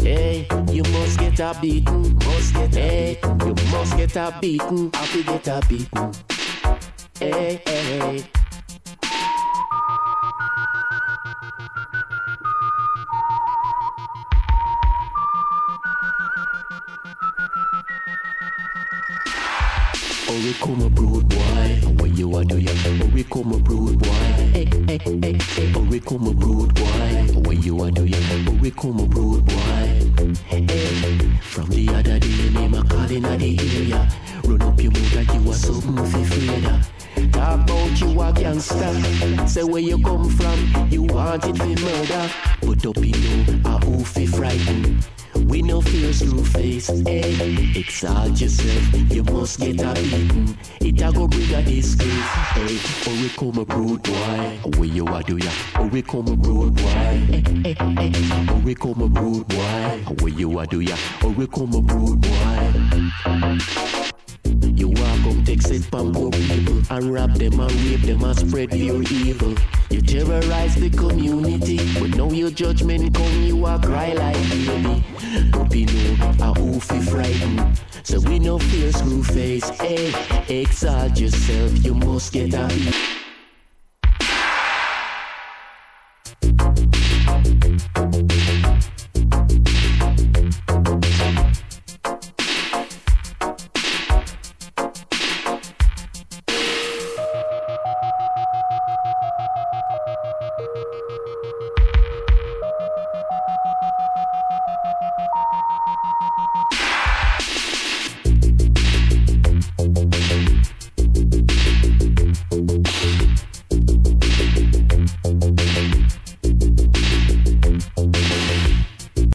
Hey, you must get a beaten. Hey, you must get a beaten. Have to get a beaten. Hey, hey, hey. Oh, we come a brood boy. What you a do ya? Oh, we come a brood boy. Hey, hey, hey, hey. Oh, we come a brood boy. What you a do ya? Oh, we come a brood boy. Hey, from the other day, your name a calling at the area. Run up your mouth like you a something fi afraid. Talk about you a gangster. Say where you come from, you want it fi murder. But up you know, a who fi frighten. We no fear through face, hey. Exalt yourself, you must get a beaten. It a go bring a disgrace, hey. Oh, we come a brood boy. Where you a do ya? Oh, we come a brood boy. Hey, hey, hey. Oh, we come a brood boy. Where you a do ya? Oh, we come a brood boy. You walk up, take set from poor people and rob them and rape them and spread pure evil. You terrorize the community, but now your judgment come, you a cry like baby. But we know a who fi frighten, so we no fear screw face. Hey, exalt yourself, you must get a beat.